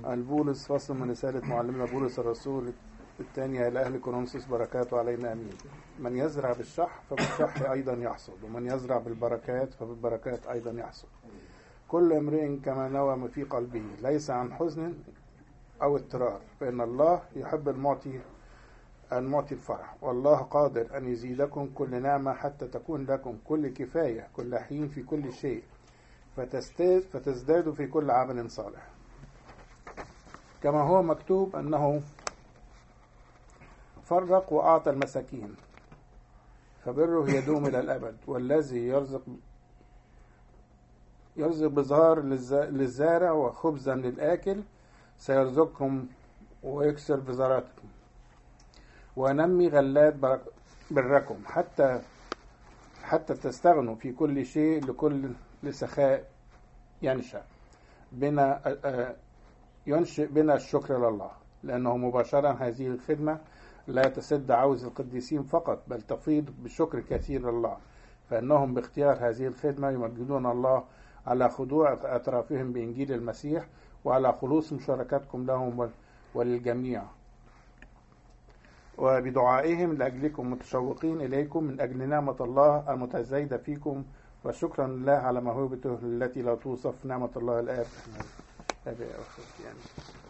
البولس فصل من رسالة معلمنا بولس الرسول الثانية إلى أهل كورنثوس، بركاته علينا آمين. من يزرع بالشح فبالشح أيضا يحصد، ومن يزرع بالبركات فبالبركات أيضا يحصد. كل امرئ كما نوى في قلبه، ليس عن حزن أو اضطرار، فإن الله يحب المعطي الفرح. والله قادر أن يزيدكم كل نعمة حتى تكون لكم كل كفاية كل حين في كل شيء، فتزدادوا في كل عمل صالح، كما هو مكتوب أنه فرق وأعطى المساكين، فبره يدوم إلى الأبد. والذي يرزق بزهار للزارع وخبزا للآكل سيرزقكم ويكسر بزاراتكم، ونمي غلات بركم حتى تستغنوا في كل شيء لكل لسخاء ينشئ بنا الشكر لله، لأنه مباشرة هذه الخدمة لا تسد عوز القديسين فقط، بل تفيض بشكر كثير لله، فإنهم باختيار هذه الخدمة يمجدون الله على خضوع أطرافهم بإنجيل المسيح، وعلى خلوص مشاركتكم لهم وللجميع، وبدعائهم لأجلكم متشوقين إليكم من أجل نعمة الله المتزايدة فيكم، وشكرا لله على موهبته التي لا توصف، نعمة الله الآب يعني.